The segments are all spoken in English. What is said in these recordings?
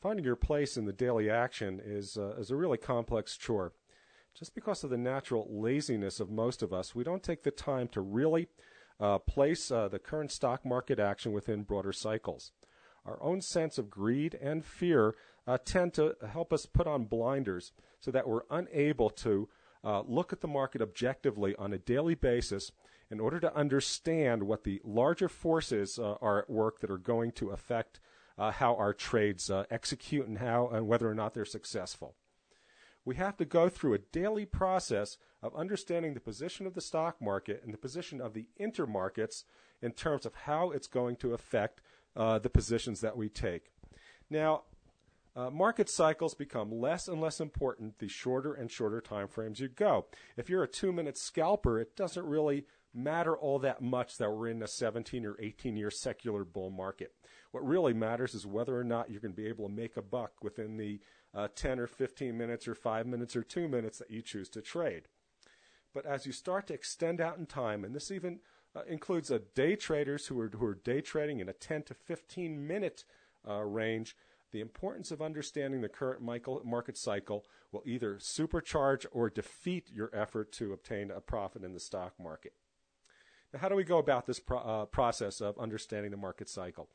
Finding your place in the daily action is a really complex chore. Just because of the natural laziness of most of us, we don't take the time to really place the current stock market action within broader cycles. Our own sense of greed and fear tend to help us put on blinders so that we're unable to look at the market objectively on a daily basis in order to understand what the larger forces are at work that are going to affect how our trades execute and whether or not they're successful. We have to go through a daily process of understanding the position of the stock market and the position of the intermarkets in terms of how it's going to affect the positions that we take. Now, market cycles become less and less important the shorter and shorter time frames you go. If you're a 2-minute scalper, it doesn't really matter all that much that we're in a 17 or 18-year secular bull market. What really matters is whether or not you're going to be able to make a buck within the 10 or 15 minutes or 5 minutes or 2 minutes that you choose to trade. But as you start to extend out in time, and this even includes day traders who are day trading in a 10 to 15 minute range, the importance of understanding the current market cycle will either supercharge or defeat your effort to obtain a profit in the stock market. Now, how do we go about this process of understanding the market cycle?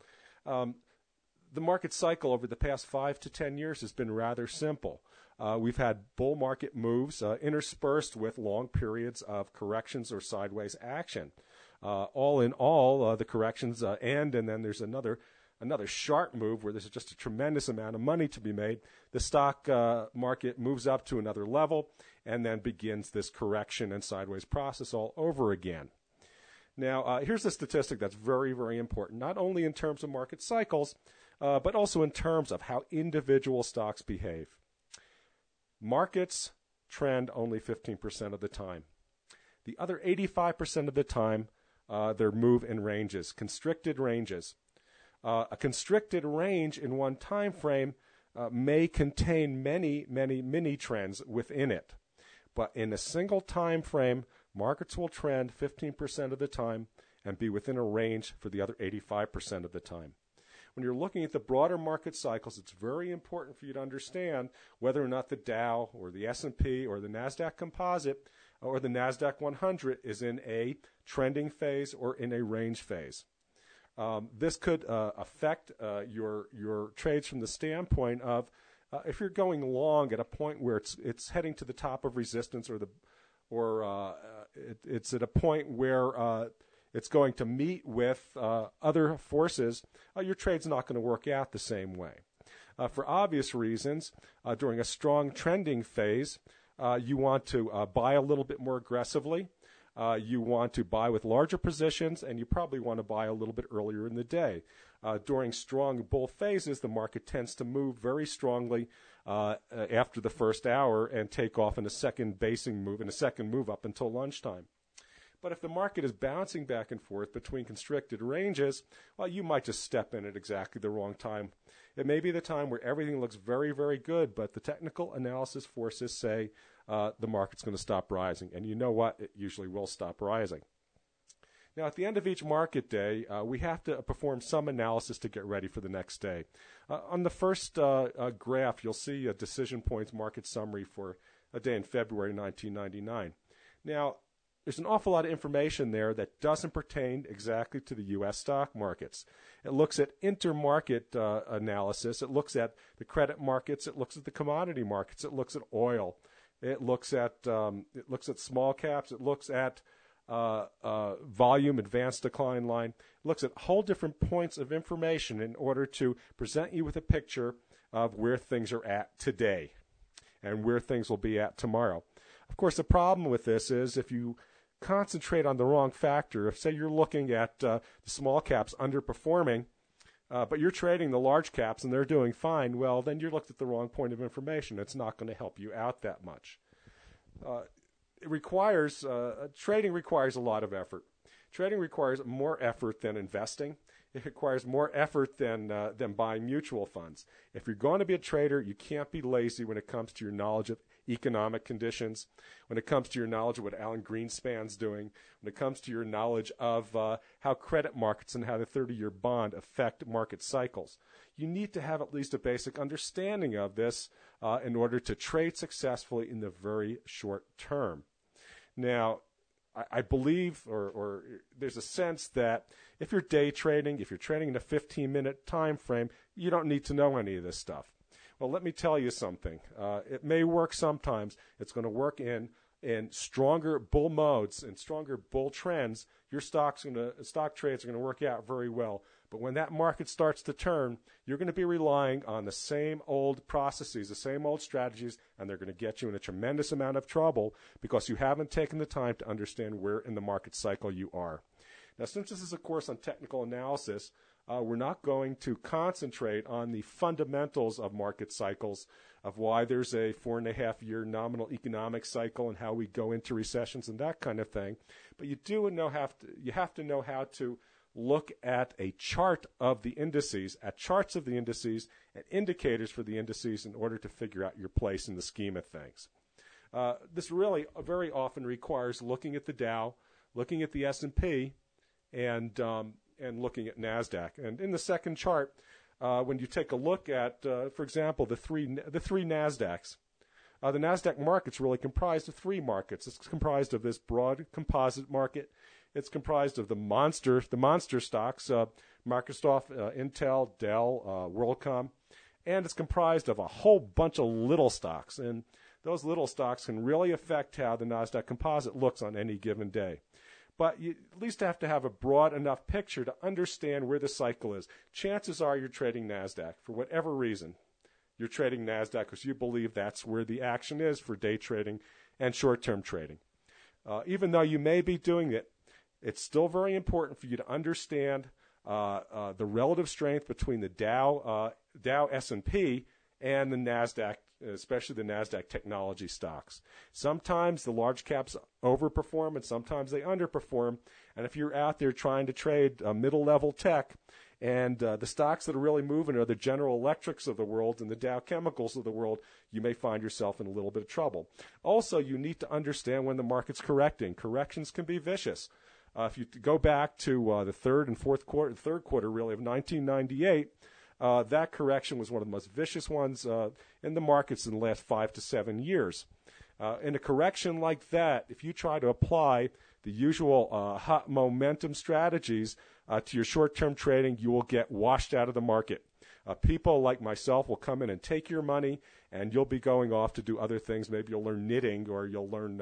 The market cycle over the past 5 to 10 years has been rather simple. We've had bull market moves interspersed with long periods of corrections or sideways action. All in all, the corrections end, and then there's another sharp move where there's just a tremendous amount of money to be made. The stock market moves up to another level and then begins this correction and sideways process all over again. Now, here's a statistic that's very, very important, not only in terms of market cycles, but also in terms of how individual stocks behave. Markets trend only 15% of the time. The other 85% of the time, they move in ranges, constricted ranges. A constricted range in one time frame may contain many, many mini trends within it. But in a single time frame, markets will trend 15% of the time and be within a range for the other 85% of the time. When you're looking at the broader market cycles, it's very important for you to understand whether or not the Dow or the S&P or the NASDAQ composite or the NASDAQ 100 is in a trending phase or in a range phase. This could affect your trades from the standpoint of if you're going long at a point where it's heading to the top of resistance it's at a point where it's going to meet with other forces, your trade's not going to work out the same way. For obvious reasons, during a strong trending phase, you want to buy a little bit more aggressively. You want to buy with larger positions, and you probably want to buy a little bit earlier in the day. During strong bull phases, the market tends to move very strongly after the first hour and take off in a second basing move, and a second move up until lunchtime. But if the market is bouncing back and forth between constricted ranges, well, you might just step in at exactly the wrong time. It may be the time where everything looks very, very good, but the technical analysis forces say the market's going to stop rising. And you know what? It usually will stop rising. Now, at the end of each market day, we have to perform some analysis to get ready for the next day. On the first graph, you'll see a decision points market summary for a day in February 1999. Now, there's an awful lot of information there that doesn't pertain exactly to the U.S. stock markets. It looks at intermarket analysis. It looks at the credit markets. It looks at the commodity markets. It looks at oil. It looks at small caps. It looks at volume, advanced decline line. It looks at whole different points of information in order to present you with a picture of where things are at today and where things will be at tomorrow. Of course, the problem with this is if you concentrate on the wrong factor, if, say, you're looking at the small caps underperforming, but you're trading the large caps and they're doing fine, well, then you looked at the wrong point of information. It's not going to help you out that much. Trading requires a lot of effort. Trading requires more effort than investing. It requires more effort than buying mutual funds. If you're going to be a trader, you can't be lazy when it comes to your knowledge of economic conditions, when it comes to your knowledge of what Alan Greenspan's doing, when it comes to your knowledge of how credit markets and how the 30-year bond affect market cycles. You need to have at least a basic understanding of this in order to trade successfully in the very short term. Now, I believe, or there's a sense that if you're day trading, if you're trading in a 15-minute time frame, you don't need to know any of this stuff. Well, let me tell you something. It may work sometimes. It's going to work in stronger bull modes and stronger bull trends. Your stock trades are going to work out very well. But when that market starts to turn, you're going to be relying on the same old processes, the same old strategies, and they're going to get you in a tremendous amount of trouble because you haven't taken the time to understand where in the market cycle you are. Now, since this is a course on technical analysis, we're not going to concentrate on the fundamentals of market cycles, of why there's a 4.5-year nominal economic cycle and how we go into recessions and that kind of thing. But you have to know how to look at a chart of the indices, at charts of the indices, and indicators for the indices in order to figure out your place in the scheme of things. This really very often requires looking at the Dow, looking at the S&P, and looking at NASDAQ. And in the second chart, when you take a look at, for example, the three NASDAQs, the NASDAQ market's really comprised of three markets. It's comprised of this broad composite market. It's comprised of the monster stocks, Microsoft, Intel, Dell, WorldCom, and it's comprised of a whole bunch of little stocks. And those little stocks can really affect how the NASDAQ composite looks on any given day. But you at least have to have a broad enough picture to understand where the cycle is. Chances are you're trading NASDAQ for whatever reason. You're trading NASDAQ because you believe that's where the action is for day trading and short-term trading. Even though you may be doing it, it's still very important for you to understand the relative strength between the Dow S&P and the NASDAQ, especially the NASDAQ technology stocks. Sometimes the large caps overperform and sometimes they underperform. And if you're out there trying to trade middle-level tech, and the stocks that are really moving are the General Electrics of the world and the Dow Chemicals of the world, you may find yourself in a little bit of trouble. Also, you need to understand when the market's correcting. Corrections can be vicious. If you go back to the third quarter really of 1998, that correction was one of the most vicious ones in the markets in the last 5 to 7 years. In a correction like that, if you try to apply the usual hot momentum strategies to your short-term trading, you will get washed out of the market. People like myself will come in and take your money, and you'll be going off to do other things. Maybe you'll learn knitting, or you'll learn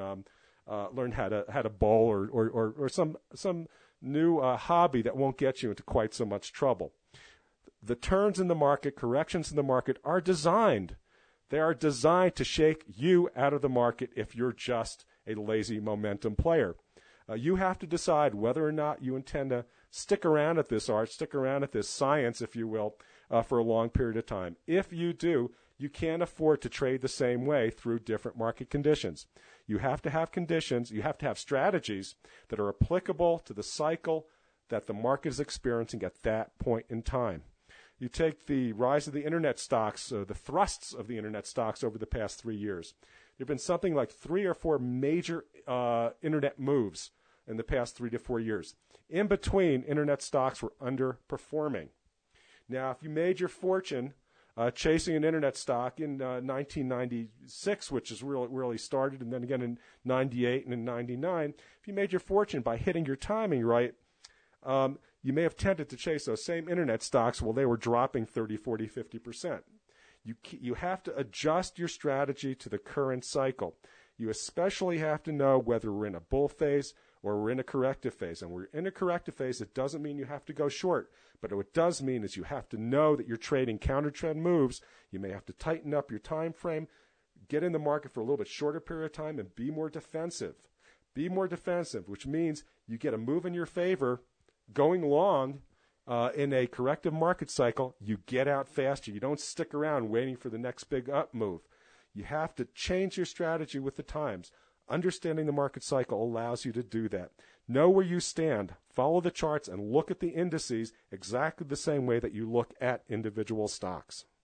how to bowl, or some new hobby that won't get you into quite so much trouble. The turns in the market, corrections in the market are designed. They are designed to shake you out of the market if you're just a lazy momentum player. You have to decide whether or not you intend to stick around at this art, stick around at this science, if you will, for a long period of time. If you do, you can't afford to trade the same way through different market conditions. You have to have conditions, you have to have strategies that are applicable to the cycle that the market is experiencing at that point in time. You take the rise of the internet stocks, the thrusts of the internet stocks over the past 3 years. There have been something like 3 or 4 major internet moves in the past 3 to 4 years. In between, internet stocks were underperforming. Now, if you made your fortune chasing an internet stock in 1996, which is really started, and then again in 98 and in 99, if you made your fortune by hitting your timing right, you may have tended to chase those same internet stocks while they were dropping 30, 40, 50%. You have to adjust your strategy to the current cycle. You especially have to know whether we're in a bull phase or we're in a corrective phase. And we're in a corrective phase. It doesn't mean you have to go short, but what it does mean is you have to know that you're trading counter-trend moves. You may have to tighten up your time frame, get in the market for a little bit shorter period of time, and be more defensive. Be more defensive, which means you get a move in your favor going long. In a corrective market cycle, you get out faster. You don't stick around waiting for the next big up move. You have to change your strategy with the times. Understanding the market cycle allows you to do that. Know where you stand, follow the charts, and look at the indices exactly the same way that you look at individual stocks.